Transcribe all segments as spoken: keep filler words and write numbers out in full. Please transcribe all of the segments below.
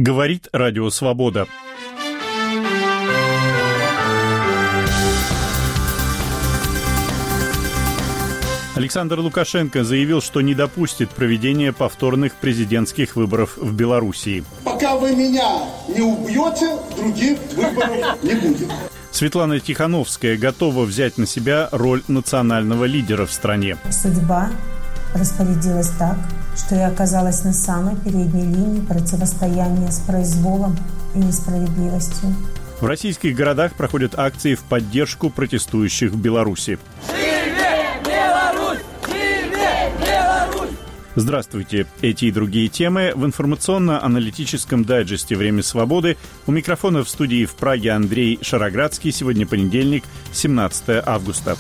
Говорит Радио Свобода. Александр Лукашенко заявил, что не допустит проведения повторных президентских выборов в Белоруссии. Пока вы меня не убьете, других выборов не будет. Светлана Тихановская готова взять на себя роль национального лидера в стране. Судьба распорядилась так, что я оказалась на самой передней линии противостояния с произволом и несправедливостью. В российских городах проходят акции в поддержку протестующих в Беларуси. Здравствуйте. Эти и другие темы в информационно-аналитическом дайджесте «Время свободы». У микрофона в студии в Праге Андрей Шароградский. Сегодня понедельник, семнадцатое августа.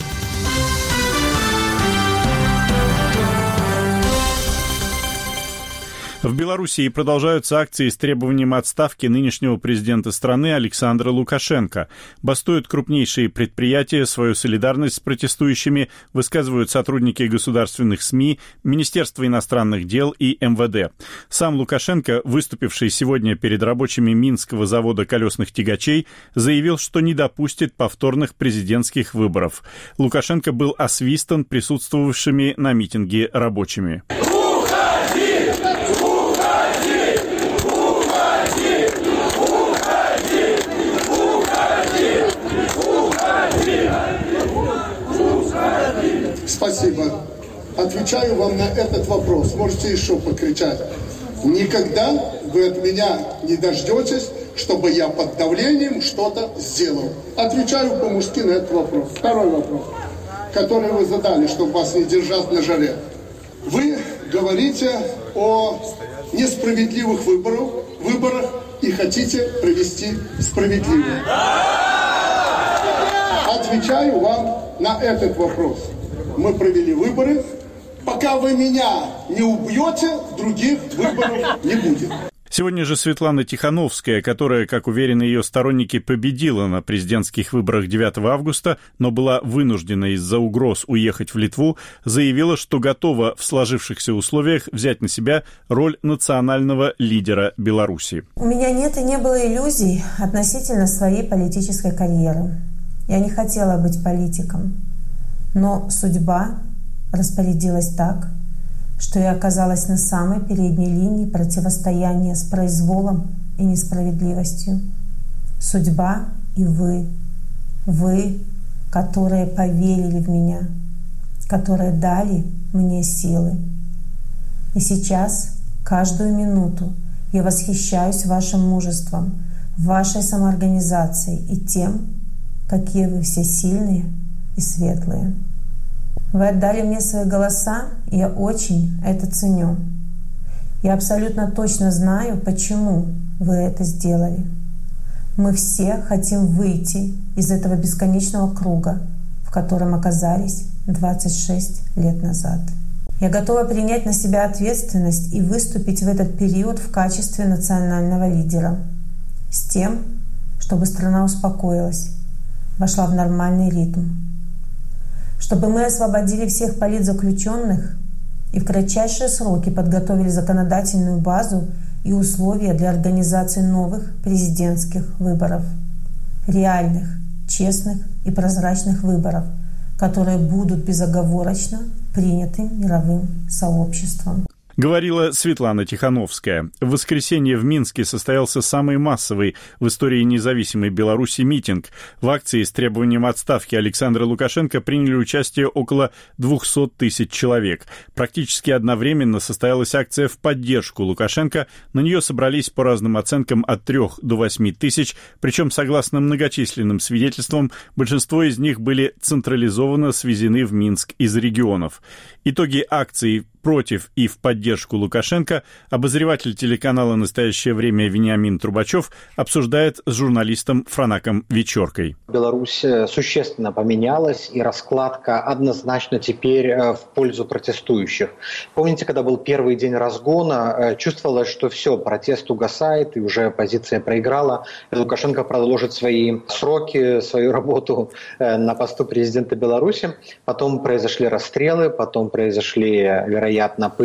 В Белоруссии продолжаются акции с требованием отставки нынешнего президента страны Александра Лукашенко. Бастуют крупнейшие предприятия, свою солидарность с протестующими высказывают сотрудники государственных СМИ, Министерства иностранных дел и эм вэ дэ. Сам Лукашенко, выступивший сегодня перед рабочими Минского завода колесных тягачей, заявил, что не допустит повторных президентских выборов. Лукашенко был освистан присутствовавшими на митинге рабочими. Спасибо. Отвечаю вам на этот вопрос. Можете еще покричать. Никогда вы от меня не дождетесь, чтобы я под давлением что-то сделал. Отвечаю по-мужски на этот вопрос. Второй вопрос, который вы задали, чтобы вас не держать на жаре. Вы говорите о несправедливых выборах, выборах и хотите провести справедливые. Отвечаю вам на этот вопрос. Мы провели выборы. Пока вы меня не убьете, других выборов не будет. Сегодня же Светлана Тихановская, которая, как уверены ее сторонники, победила на президентских выборах девятого августа, но была вынуждена из-за угроз уехать в Литву, заявила, что готова в сложившихся условиях взять на себя роль национального лидера Беларуси. У меня нет и не было иллюзий относительно своей политической карьеры. Я не хотела быть политиком. Но судьба распорядилась так, что я оказалась на самой передней линии противостояния с произволом и несправедливостью. Судьба и вы, вы, которые поверили в меня, которые дали мне силы. И сейчас, каждую минуту, я восхищаюсь вашим мужеством, вашей самоорганизацией и тем, какие вы все сильные и светлые. Вы отдали мне свои голоса, и я очень это ценю. Я абсолютно точно знаю, почему вы это сделали. Мы все хотим выйти из этого бесконечного круга, в котором оказались двадцать шесть лет назад. Я готова принять на себя ответственность и выступить в этот период в качестве национального лидера, с тем, чтобы страна успокоилась, вошла в нормальный ритм, чтобы мы освободили всех политзаключенных и в кратчайшие сроки подготовили законодательную базу и условия для организации новых президентских выборов. Реальных, честных и прозрачных выборов, которые будут безоговорочно приняты мировым сообществом. Говорила Светлана Тихановская. В воскресенье в Минске состоялся самый массовый в истории независимой Беларуси митинг. В акции с требованием отставки Александра Лукашенко приняли участие около двести тысяч человек. Практически одновременно состоялась акция в поддержку Лукашенко. На нее собрались по разным оценкам от трёх до восьми тысяч, причем, согласно многочисленным свидетельствам, большинство из них были централизованно свезены в Минск из регионов. Итоги акции против и в поддержку Лукашенко обозреватель телеканала «Настоящее время» Вениамин Трубачев обсуждает с журналистом Франаком Вечеркой. Беларусь существенно поменялась, и раскладка однозначно теперь в пользу протестующих. Помните, когда был первый день разгона, чувствовалось, что все, протест угасает, и уже оппозиция проиграла. Лукашенко продолжит свои сроки, свою работу на посту президента Беларуси. Потом произошли расстрелы, потом произошли, вероятно, пытки в тюрьмах.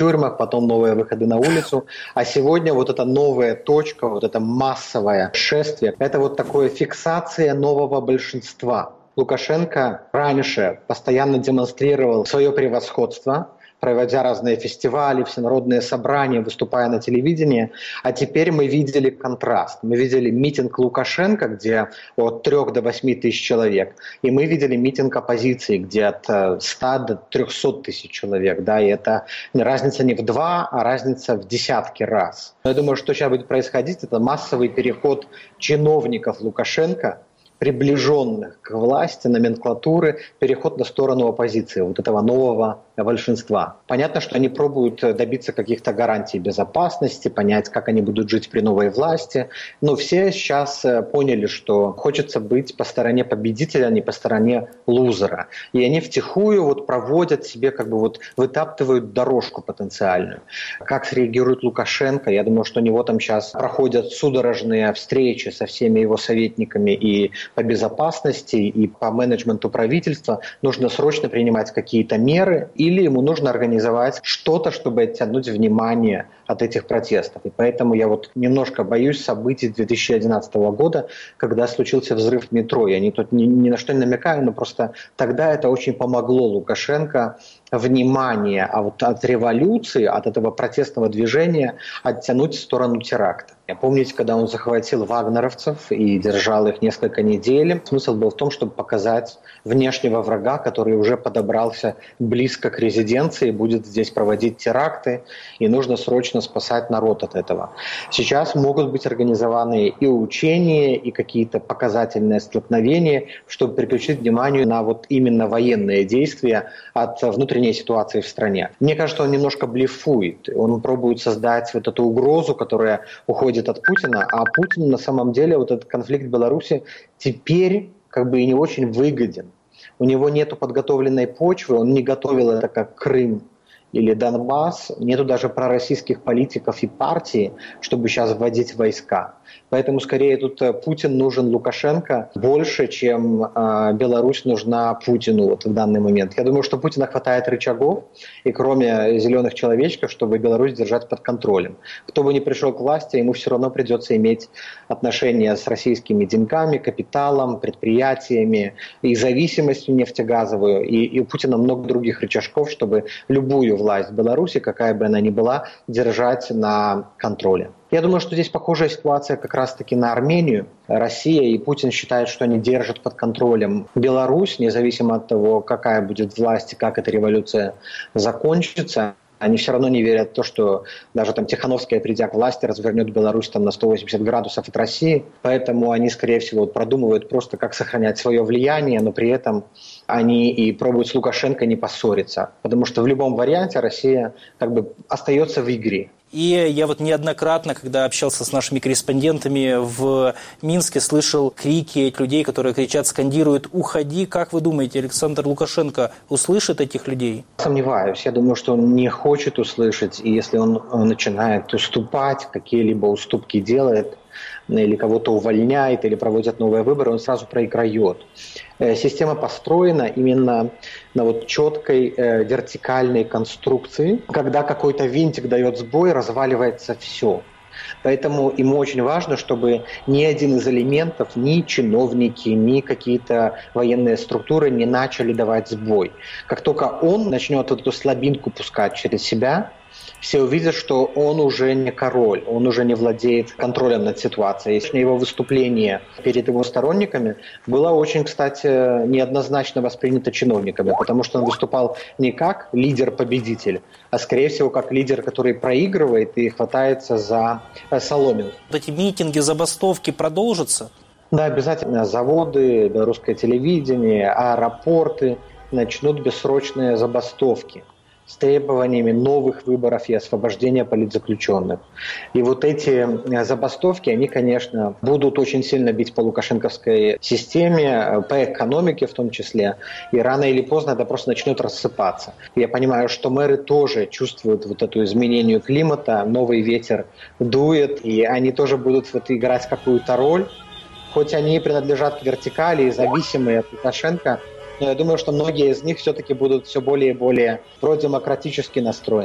тюрьмах, потом новые выходы на улицу. А сегодня вот эта новая точка, вот это массовое шествие, это вот такая фиксация нового большинства. Лукашенко раньше постоянно демонстрировал свое превосходство, проводя разные фестивали, всенародные собрания, выступая на телевидении. А теперь мы видели контраст. Мы видели митинг Лукашенко, где от трёх до восьми тысяч человек. И мы видели митинг оппозиции, где от ста до трёхсот тысяч человек. Да, и это разница не в два, а разница в десятки раз. Но я думаю, что сейчас будет происходить, это массовый переход чиновников Лукашенко, приближенных к власти, номенклатуры, переход на сторону оппозиции, вот этого нового большинства. Понятно, что они пробуют добиться каких-то гарантий безопасности, понять, как они будут жить при новой власти. Но все сейчас поняли, что хочется быть по стороне победителя, а не по стороне лузера. И они втихую вот проводят себе, как бы вот вытаптывают дорожку потенциальную. Как среагирует Лукашенко? Я думаю, что у него там сейчас проходят судорожные встречи со всеми его советниками и по безопасности, и по менеджменту правительства. Нужно срочно принимать какие-то меры, или ему нужно организовать что-то, чтобы оттянуть внимание от этих протестов. И поэтому я вот немножко боюсь событий две тысячи одиннадцатого года, когда случился взрыв в метро. Я не, тут ни, ни на что не намекаю, но просто тогда это очень помогло Лукашенко внимание а вот от революции, от этого протестного движения оттянуть в сторону теракта. Помните, когда он захватил вагнеровцев и держал их несколько недель, смысл был в том, чтобы показать внешнего врага, который уже подобрался близко к резиденции, будет здесь проводить теракты, и нужно срочно спасать народ от этого. Сейчас могут быть организованы и учения, и какие-то показательные столкновения, чтобы переключить внимание на вот именно военные действия от внутренней ситуации в стране. Мне кажется, он немножко блефует. Он пробует создать вот эту угрозу, которая уходит от Путина, а Путин на самом деле, вот этот конфликт в Беларуси теперь как бы и не очень выгоден. У него нету подготовленной почвы, он не готовил это как Крым или Донбасс, нету даже пророссийских политиков и партий, чтобы сейчас вводить войска. Поэтому скорее тут Путин нужен Лукашенко больше, чем э, Беларусь нужна Путину вот в данный момент. Я думаю, что Путина хватает рычагов, и кроме зеленых человечков, чтобы Беларусь держать под контролем. Кто бы ни пришел к власти, ему все равно придется иметь отношения с российскими деньгами, капиталом, предприятиями и зависимостью нефтегазовую. И, и у Путина много других рычажков, чтобы любую власть в Беларуси, какая бы она ни была, держать на контроле. Я думаю, что здесь похожая ситуация как раз-таки на Армению. Россия и Путин считают, что они держат под контролем Беларусь, независимо от того, какая будет власть и как эта революция закончится. Они все равно не верят в то, что даже там Тихановская, придя к власти, развернет Беларусь там на сто восемьдесят градусов от России. Поэтому они, скорее всего, продумывают просто, как сохранять свое влияние, но при этом они и пробуют с Лукашенко не поссориться. Потому что в любом варианте Россия как бы остается в игре. И я вот неоднократно, когда общался с нашими корреспондентами в Минске, слышал крики людей, которые кричат, скандируют «Уходи!». Как вы думаете, Александр Лукашенко услышит этих людей? Сомневаюсь. Я думаю, что он не хочет услышать. И если он начинает уступать, какие-либо уступки делает, или кого-то увольняет, или проводят новые выборы, он сразу проиграет. Система построена именно на вот четкой э, вертикальной конструкции. Когда какой-то винтик дает сбой, разваливается все. Поэтому ему очень важно, чтобы ни один из элементов, ни чиновники, ни какие-то военные структуры не начали давать сбой. Как только он начнет эту слабинку пускать через себя, все увидят, что он уже не король, он уже не владеет контролем над ситуацией. Его выступление перед его сторонниками было очень, кстати, неоднозначно воспринято чиновниками, потому что он выступал не как лидер-победитель, а, скорее всего, как лидер, который проигрывает и хватается за соломинку. Вот эти митинги, забастовки продолжатся? Да, обязательно. Заводы, белорусское телевидение, аэропорты начнут бессрочные забастовки с требованиями новых выборов и освобождения политзаключенных. И вот эти забастовки, они, конечно, будут очень сильно бить по лукашенковской системе, по экономике в том числе, и рано или поздно это просто начнет рассыпаться. Я понимаю, что мэры тоже чувствуют вот эту изменение климата, новый ветер дует, и они тоже будут вот играть какую-то роль, хоть они принадлежат к вертикали и зависимые от Лукашенко, но я думаю, что многие из них все-таки будут все более и более продемократически настроены.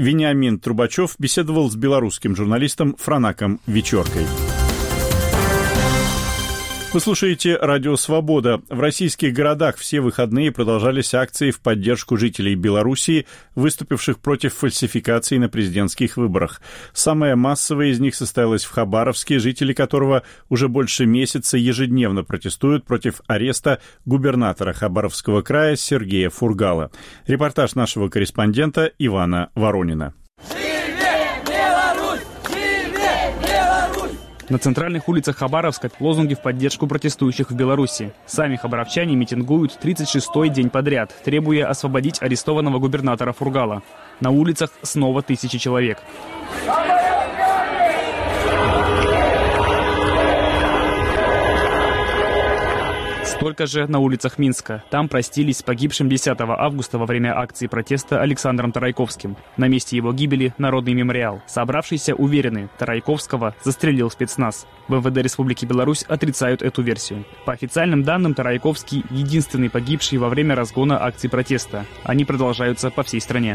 Вениамин Трубачев беседовал с белорусским журналистом Франаком Вечеркой. Вы слушаете «Радио Свобода». В российских городах все выходные продолжались акции в поддержку жителей Белоруссии, выступивших против фальсификаций на президентских выборах. Самая массовая из них состоялась в Хабаровске, жители которого уже больше месяца ежедневно протестуют против ареста губернатора Хабаровского края Сергея Фургала. Репортаж нашего корреспондента Ивана Воронина. На центральных улицах Хабаровска лозунги в поддержку протестующих в Беларуси. Сами хабаровчане митингуют тридцать шестой день подряд, требуя освободить арестованного губернатора Фургала. На улицах снова тысячи человек. Столько же на улицах Минска. Там простились с погибшим десятого августа во время акции протеста Александром Тарайковским. На месте его гибели народный мемориал. Собравшиеся уверены, Тарайковского застрелил спецназ. В эм вэ дэ Республики Беларусь отрицают эту версию. По официальным данным, Тарайковский единственный погибший во время разгона акций протеста. Они продолжаются по всей стране.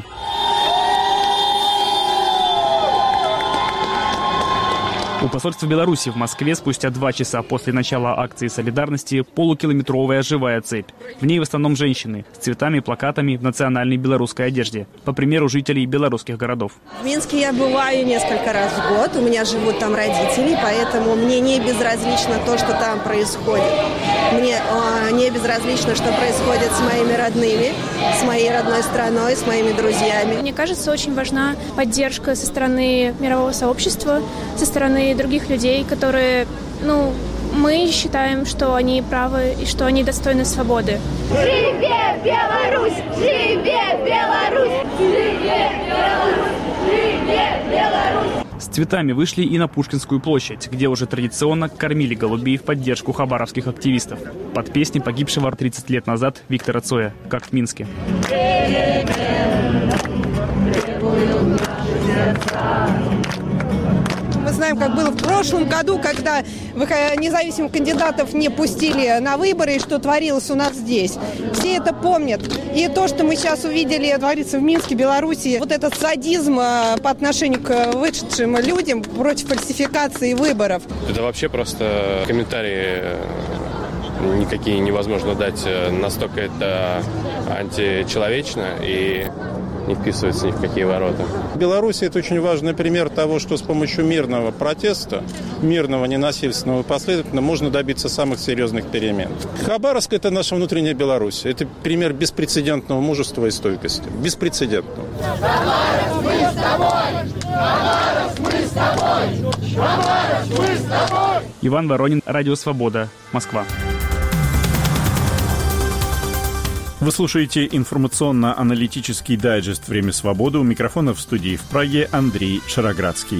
У посольства Беларуси в Москве спустя два часа после начала акции солидарности полукилометровая живая цепь. В ней в основном женщины с цветами, плакатами в национальной белорусской одежде, по примеру жителей белорусских городов. В Минске я бываю несколько раз в год, у меня живут там родители, поэтому мне не безразлично то, что там происходит. Мне э, не безразлично, что происходит с моими родными, с моей родной страной, с моими друзьями. Мне кажется, очень важна поддержка со стороны мирового сообщества, со стороны других людей, которые, ну, мы считаем, что они правы и что они достойны свободы. Живе Беларусь! Живе Беларусь! Живе Беларусь! Живе Беларусь! С цветами вышли и на Пушкинскую площадь, где уже традиционно кормили голубей в поддержку хабаровских активистов. Под песни погибшего тридцать лет назад Виктора Цоя, как в Минске. Мы знаем, как было в прошлом году, когда независимых кандидатов не пустили на выборы, и что творилось у нас здесь. Все это помнят. И то, что мы сейчас увидели творится в Минске, Беларуси, вот этот садизм по отношению к вышедшим людям против фальсификации выборов. Это вообще просто комментарии никакие невозможно дать. Настолько это античеловечно и не вписывается ни в какие ворота. Беларусь – это очень важный пример того, что с помощью мирного протеста, мирного, ненасильственного и последовательно можно добиться самых серьезных перемен. Хабаровск – это наша внутренняя Беларусь. Это пример беспрецедентного мужества и стойкости. Беспрецедентного. Хабаровск, мы с тобой! Хабаровск, мы с тобой! Хабаровск, мы с тобой! Иван Воронин, Радио Свобода, Москва. Вы слушаете информационно-аналитический дайджест «Время свободы». У микрофона в студии в Праге Андрей Шароградский.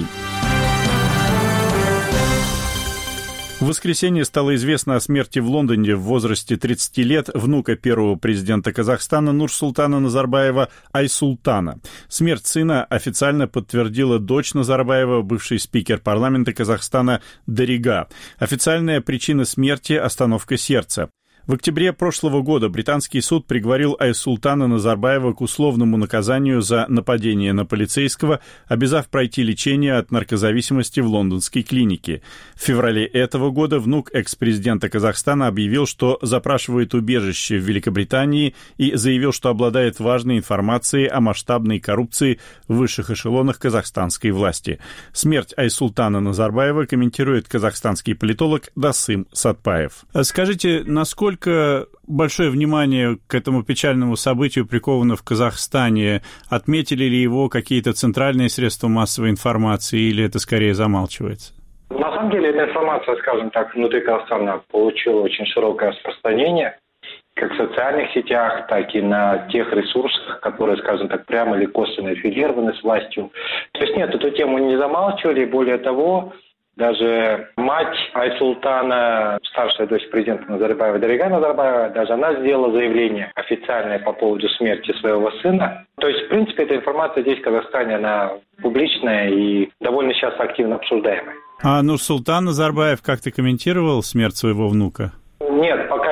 В воскресенье стало известно о смерти в Лондоне в возрасте тридцати лет внука первого президента Казахстана Нурсултана Назарбаева Айсултана. Смерть сына официально подтвердила дочь Назарбаева, бывший спикер парламента Казахстана Дарига. Официальная причина смерти – остановка сердца. В октябре прошлого года британский суд приговорил Айсултана Назарбаева к условному наказанию за нападение на полицейского, обязав пройти лечение от наркозависимости в лондонской клинике. В феврале этого года внук экс-президента Казахстана объявил, что запрашивает убежище в Великобритании и заявил, что обладает важной информацией о масштабной коррупции в высших эшелонах казахстанской власти. Смерть Айсултана Назарбаева комментирует казахстанский политолог Дасым Сатпаев. Скажите, насколько большое внимание к этому печальному событию приковано в Казахстане? Отметили ли его какие-то центральные средства массовой информации или это скорее замалчивается? На самом деле эта информация, скажем так, внутри Казахстана получила очень широкое распространение, как в социальных сетях, так и на тех ресурсах, которые, скажем так, прямо или косвенно аффилированы с властью. То есть нет, эту тему не замалчивали, более того, даже мать Айсултана, старшая дочь президента Назарбаева, Дарига Назарбаева, даже она сделала заявление официальное по поводу смерти своего сына. То есть, в принципе, эта информация здесь, в Казахстане, она публичная и довольно сейчас активно обсуждаемая. А Нурсултан Назарбаев как-то комментировал смерть своего внука? Нет, пока еще не было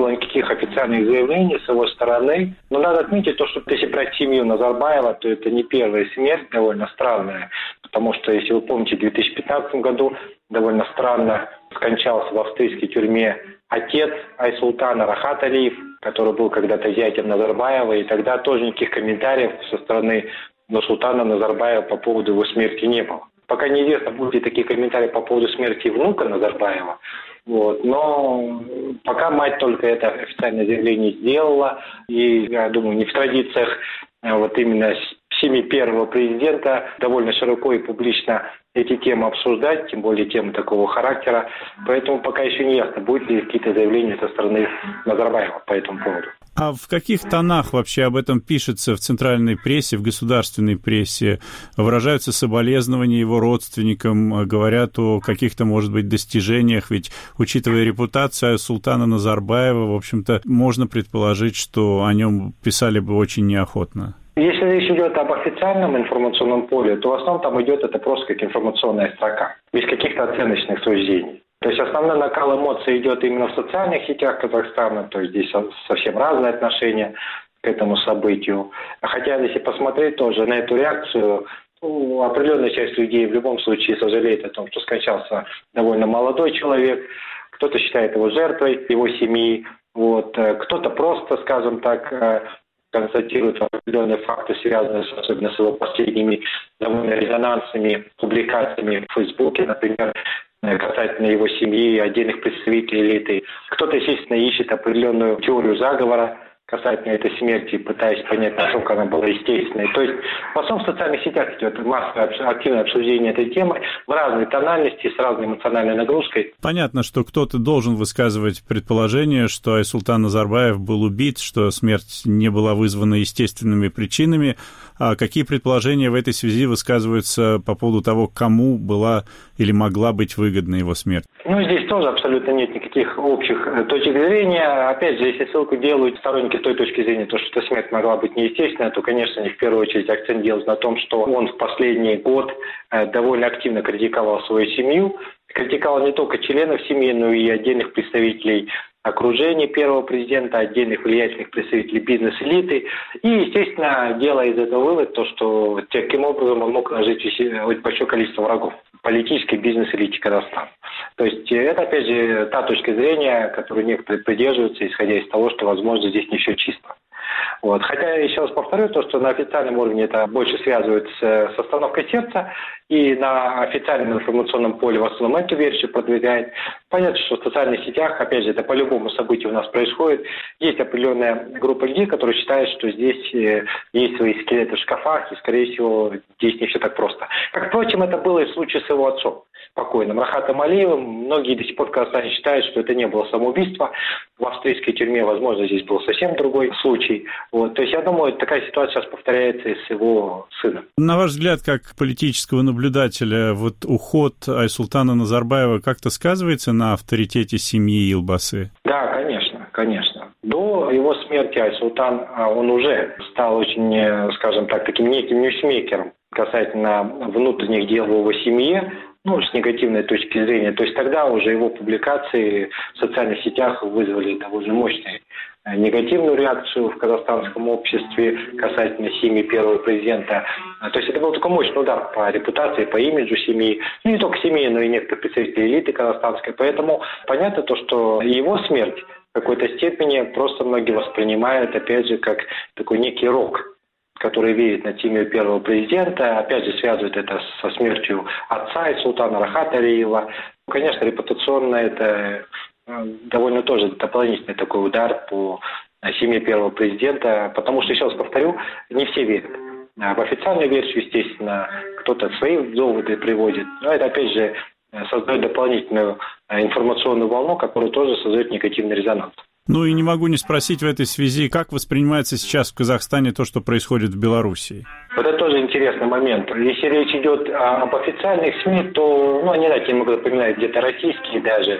было никаких официальных заявлений с его стороны. Но надо отметить то, что если брать семью Назарбаева, то это не первая смерть, довольно странная. Потому что, если вы помните, в две тысячи пятнадцатом году довольно странно скончался в австрийской тюрьме отец Айсултана Рахат Алиев, который был когда-то зятем Назарбаева. И тогда тоже никаких комментариев со стороны Нурсултана Назарбаева по поводу его смерти не было. Пока неизвестно, будут ли такие комментарии по поводу смерти внука Назарбаева. Вот. Но пока мать только это официальное заявление сделала. И, я думаю, не в традициях вот именно семьи первого президента довольно широко и публично эти темы обсуждать, тем более темы такого характера. Поэтому пока еще не ясно, будут ли какие-то заявления со стороны Назарбаева по этому поводу. А в каких тонах вообще об этом пишется в центральной прессе, в государственной прессе? Выражаются соболезнования его родственникам, говорят о каких-то, может быть, достижениях, ведь, учитывая репутацию султана Назарбаева, в общем-то, можно предположить, что о нем писали бы очень неохотно. Если речь идет об официальном информационном поле, то в основном там идет это просто как информационная строка, без каких-то оценочных суждений. То есть основной накал эмоций идет именно в социальных сетях Казахстана, то есть здесь совсем разные отношения к этому событию. Хотя, если посмотреть тоже на эту реакцию, ну, определенная часть людей в любом случае сожалеет о том, что скончался довольно молодой человек, кто-то считает его жертвой его семьи, вот, кто-то просто, скажем так, констатирует определенные факты, связанные особенно с его последними довольно резонансными публикациями в Фейсбуке, например, касательно его семьи и отдельных представителей элиты. Кто-то, естественно, ищет определенную теорию заговора касательно этой смерти, пытаясь понять, насколько она была естественной. То есть в основном в социальных сетях идет массовое активное обсуждение этой темы в разной тональности, с разной эмоциональной нагрузкой. Понятно, что кто-то должен высказывать предположение, что Айсултан Назарбаев был убит, что смерть не была вызвана естественными причинами. А какие предположения в этой связи высказываются по поводу того, кому была или могла быть выгодна его смерть? Ну, здесь тоже абсолютно нет никаких общих точек зрения. Опять же, если ссылку делают сторонники той точки зрения, то, что смерть могла быть неестественной, то, конечно, они в первую очередь акцент делают на том, что он в последний год довольно активно критиковал свою семью. Критиковал не только членов семьи, но и отдельных представителей окружения первого президента, отдельных влиятельных представителей бизнес-элиты. И, естественно, делая из этого вывод, то, что таким образом он мог нажить большое количество врагов политической бизнес-элите Казахстана. То есть это, опять же, та точка зрения, которую некоторые придерживаются, исходя из того, что, возможно, здесь не все чисто. Вот. Хотя, еще раз повторю, то, что на официальном уровне это больше связывается с остановкой сердца, и на официальном информационном поле в основном эту версию продвигает. Понятно, что в социальных сетях, опять же, это по любому событию у нас происходит. Есть определенная группа людей, которые считают, что здесь есть свои скелеты в шкафах, и, скорее всего, здесь не все так просто. Как, впрочем, это было и в случае с его отцом, покойным Рахатом Алиевым. Многие до сих пор в Казахстане считают, что это не было самоубийство. В австрийской тюрьме, возможно, здесь был совсем другой случай. Вот. То есть, я думаю, такая ситуация сейчас повторяется и с его сыном. На ваш взгляд, как политического наблюдателя, вот уход Айсултана Назарбаева как-то сказывается на авторитете семьи Елбасы? Да, конечно, конечно. До его смерти Айсултан, он уже стал очень, скажем так, таким неким ньюсмейкером касательно внутренних дел в его семье, ну, с негативной точки зрения. То есть тогда уже его публикации в социальных сетях вызвали довольно мощную негативную реакцию в казахстанском обществе касательно семьи первого президента. То есть это был такой мощный удар по репутации, по имиджу семьи. Ну, не только семьи, но и некоторых представителей элиты казахстанской. Поэтому понятно то, что его смерть в какой-то степени просто многие воспринимают, опять же, как такой некий рок, который веет над семьей первого президента. Опять же, связывают это со смертью отца и султана Рахата Алиева. Конечно, репутационно это довольно тоже дополнительный такой удар по семье первого президента, потому что, еще раз повторю, не все верят. В официальную версию, естественно, кто-то свои доводы приводит, но это, опять же, создает дополнительную информационную волну, которая тоже создает негативный резонанс. Ну и не могу не спросить в этой связи, как воспринимается сейчас в Казахстане то, что происходит в Белоруссии? Это тоже интересный момент. Если речь идет об официальных СМИ, то, ну, они, знаете, немного напоминают где-то российские даже.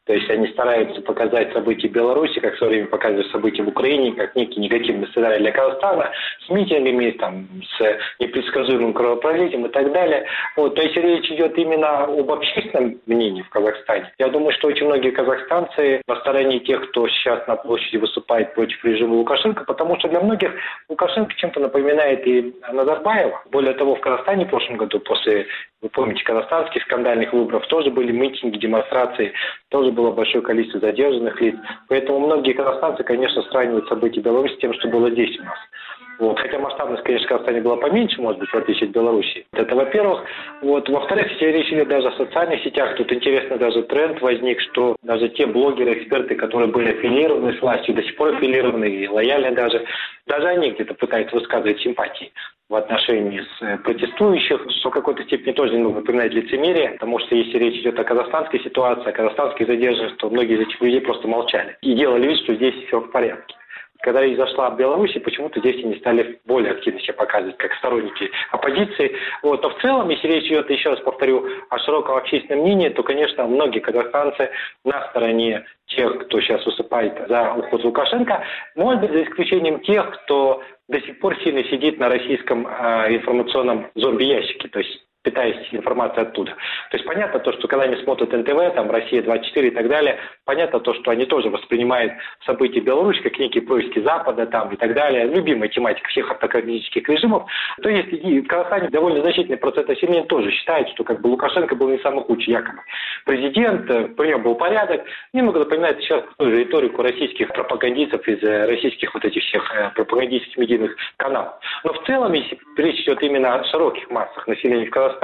То есть они стараются показать события в Беларуси, как в свое время показывают события в Украине, как некий негативный сценарий для Казахстана, с митингами, там, с непредсказуемым кровопролитием и так далее. Вот, то есть речь идет именно об общественном мнении в Казахстане. Я думаю, что очень многие казахстанцы на стороне тех, кто сейчас на площади выступает против режима Лукашенко, потому что для многих Лукашенко чем-то напоминает и Назарбаева. Более того, в Казахстане в прошлом году, после, вы помните, казахстанских скандальных выборов, тоже были митинги, демонстрации, тоже было большое количество задержанных лиц. Поэтому многие казахстанцы, конечно, сравнивают события Беларуси с тем, что было здесь у нас. Вот. Хотя масштабность, конечно, в Казахстане была поменьше, может быть, в отличие от Беларуси. Это, во-первых. Вот. Во-вторых, если речь идет даже о социальных сетях, тут интересно даже тренд возник, что даже те блогеры, эксперты, которые были аффилированы с властью, до сих пор аффилированы и лояльны даже, даже они где-то пытаются высказывать симпатии в отношении с протестующих, что в какой-то степени тоже немного напоминает лицемерие, потому что если речь идет о казахстанской ситуации, о казахстанских задержанных, то многие из этих людей просто молчали и делали вид, что здесь все в порядке. Когда речь зашла в Беларуси, почему-то здесь они стали более активно себя показывать, как сторонники оппозиции. Вот. Но в целом, если речь идет, еще раз повторю, о широком общественном мнении, то, конечно, многие казахстанцы на стороне тех, кто сейчас выступает за уход Лукашенко, может быть, за исключением тех, кто до сих пор сильно сидит на российском э, информационном зомби-ящике, то есть питаясь информацией оттуда. То есть понятно то, что когда они смотрят эн тэ вэ, там Россия двадцать четыре и так далее, понятно то, что они тоже воспринимают события Беларуси как некие происки Запада там и так далее, любимая тематика всех автократических режимов. То есть и в Казахстане довольно значительный процент населения тоже считает, что как бы Лукашенко был не самый худший якобы президент, при нем был порядок. Немного напоминает сейчас ту же риторику российских пропагандистов из российских вот этих всех пропагандистских медийных каналов. Но в целом, если речь идет именно о широких массах населения в Казахстане,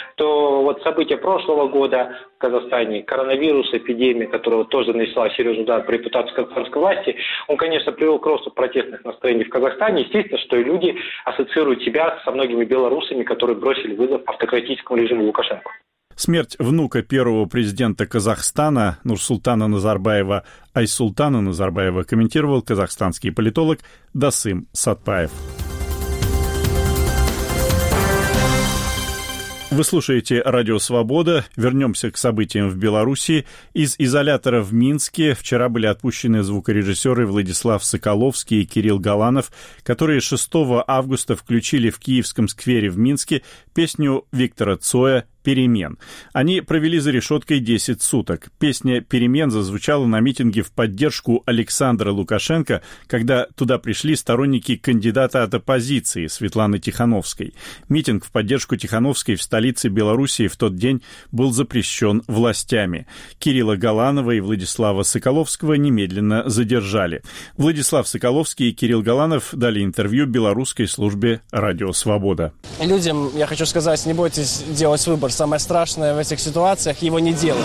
то вот события прошлого года в Казахстане, коронавирус, эпидемия, которая тоже нанесла серьезный удар по репутации казахстанской власти, он, конечно, привел к росту протестных настроений в Казахстане. Естественно, что и люди ассоциируют себя со многими белорусами, которые бросили вызов автократическому режиму Лукашенко. Смерть внука первого президента Казахстана Нурсултана Назарбаева Айсултана Назарбаева комментировал казахстанский политолог Дасым Сатпаев. Вы слушаете «Радио Свобода». Вернемся к событиям в Беларуси. Из изолятора в Минске вчера были отпущены звукорежиссеры Владислав Соколовский и Кирилл Галанов, которые шестого августа включили в Киевском сквере в Минске песню Виктора Цоя «Перемен». Они провели за решеткой десять суток. Песня «Перемен» зазвучала на митинге в поддержку Александра Лукашенко, когда туда пришли сторонники кандидата от оппозиции Светланы Тихановской. Митинг в поддержку Тихановской в столице Белоруссии в тот день был запрещен властями. Кирилла Галанова и Владислава Соколовского немедленно задержали. Владислав Соколовский и Кирилл Галанов дали интервью белорусской службе «Радио Свобода». Людям, я хочу сказать, не бойтесь делать выбор. Самое страшное в этих ситуациях — его не делать.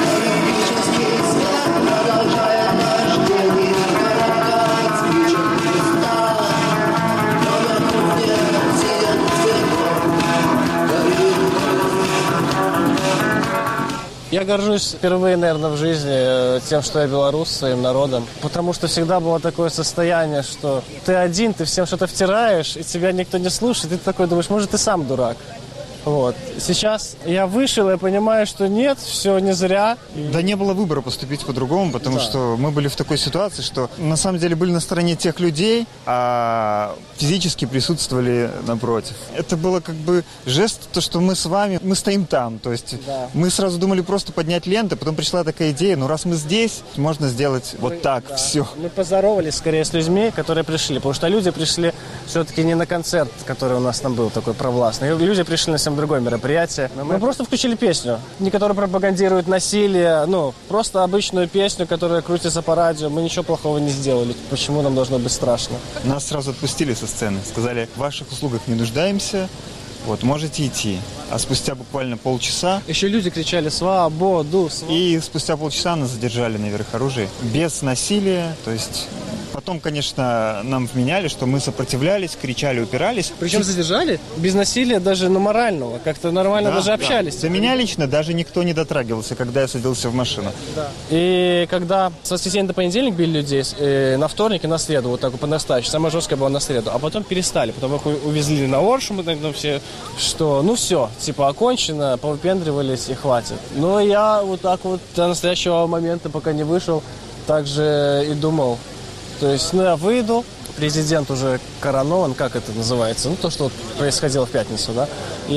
Я горжусь впервые, наверное, в жизни тем, что я белорус, своим народом. Потому что всегда было такое состояние, что ты один, ты всем что-то втираешь, и тебя никто не слушает. И ты такой думаешь, может, ты сам дурак. Вот. Сейчас я вышел, я понимаю, что нет, все не зря. Да не было выбора поступить по-другому, потому да. что мы были в такой ситуации, что на самом деле были на стороне тех людей, а физически присутствовали напротив. Это было как бы жест, то, что мы с вами, мы стоим там. То есть да. мы сразу думали просто поднять ленты, потом пришла такая идея, ну раз мы здесь, можно сделать мы, вот так, да. все. Мы поздоровались скорее с людьми, которые пришли, потому что люди пришли все-таки не на концерт, который у нас там был такой провластный. Люди пришли на другое мероприятие. Мы, мы просто включили песню, не которая пропагандирует насилие, ну, просто обычную песню, которая крутится по радио. Мы ничего плохого не сделали. Почему нам должно быть страшно? Нас сразу отпустили со сцены. Сказали, в ваших услугах не нуждаемся, вот, можете идти. А спустя буквально полчаса... Еще люди кричали «Свободу!» И спустя полчаса нас задержали на Верхоружии. Без насилия, то есть Потом, конечно, нам вменяли, что мы сопротивлялись, кричали, упирались. Причем задержали без насилия даже, ну, морального. Как-то нормально, да, даже общались. Да. До меня лично даже никто не дотрагивался, когда я садился в машину. Да. И когда с воскресенья до понедельника били людей, э, на вторник и на среду, вот так вот по настоящему. Самое жесткое было на среду. А потом перестали. Потом их увезли на Оршу, мы тогда все, что, ну все, типа окончено, повыпендривались и хватит. Но я вот так вот до настоящего момента, пока не вышел, так же и думал. То есть, ну, я выйду, президент уже коронован, как это называется? Ну, то, что вот происходило в пятницу, да?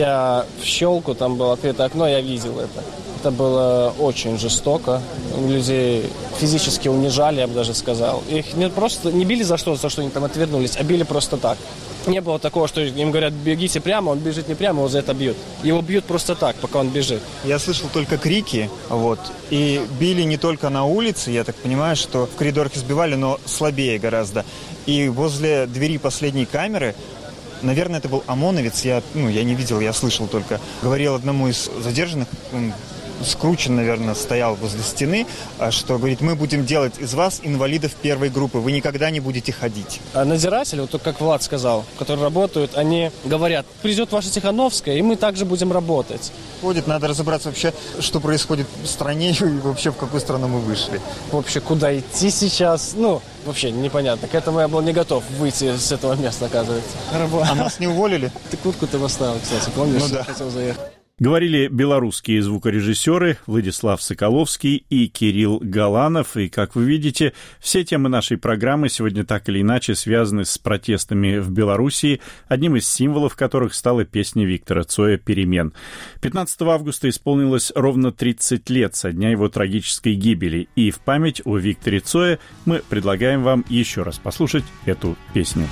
Я в щелку, там было открытое окно, я видел это. Это было очень жестоко. Людей физически унижали, я бы даже сказал. Их не просто не били за что, за что они там отвернулись, а били просто так. Не было такого, что им говорят, бегите прямо, он бежит не прямо, его за это бьют. Его бьют просто так, пока он бежит. Я слышал только крики, вот, и били не только на улице, я так понимаю, что в коридорах избивали, но слабее гораздо. И возле двери последней камеры, наверное, это был ОМОНовец, я, ну, я не видел, я слышал только, говорил одному из задержанных, он скручен, наверное, стоял возле стены, что, говорит, мы будем делать из вас инвалидов первой группы, вы никогда не будете ходить. А надзиратели, вот как Влад сказал, которые работают, они говорят, придет ваша Тихановская, и мы также будем работать. Ходит, надо разобраться вообще, что происходит в стране и вообще в какую страну мы вышли. Вообще, куда идти сейчас, ну, вообще непонятно. К этому я был не готов выйти с этого места, оказывается. А нас не уволили? Ты куртку ты поставил, кстати, помнишь? Ну да. Хотел заехать. Говорили белорусские звукорежиссеры Владислав Соколовский и Кирилл Галанов. И, как вы видите, все темы нашей программы сегодня так или иначе связаны с протестами в Белоруссии, одним из символов которых стала песня Виктора Цоя «Перемен». пятнадцатого августа исполнилось ровно тридцать лет со дня его трагической гибели. И в память о Викторе Цое мы предлагаем вам еще раз послушать эту песню.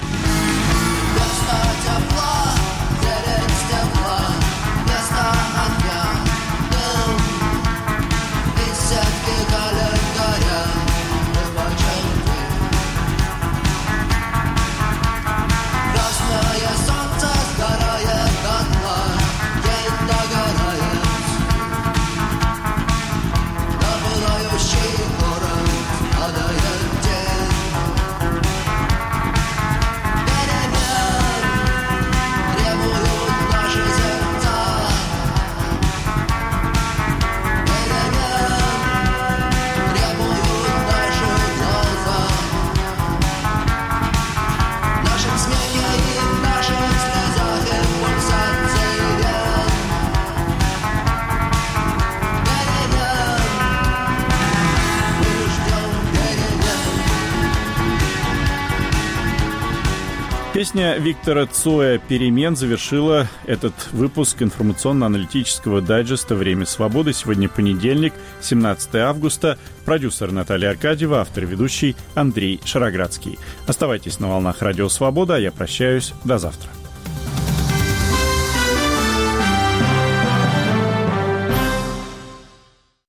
Песня Виктора Цоя «Перемен» завершила этот выпуск информационно-аналитического дайджеста «Время свободы». Сегодня понедельник, семнадцатого августа. Продюсер Наталья Аркадьева, автор и ведущий Андрей Шароградский. Оставайтесь на волнах Радио Свобода, а я прощаюсь. До завтра.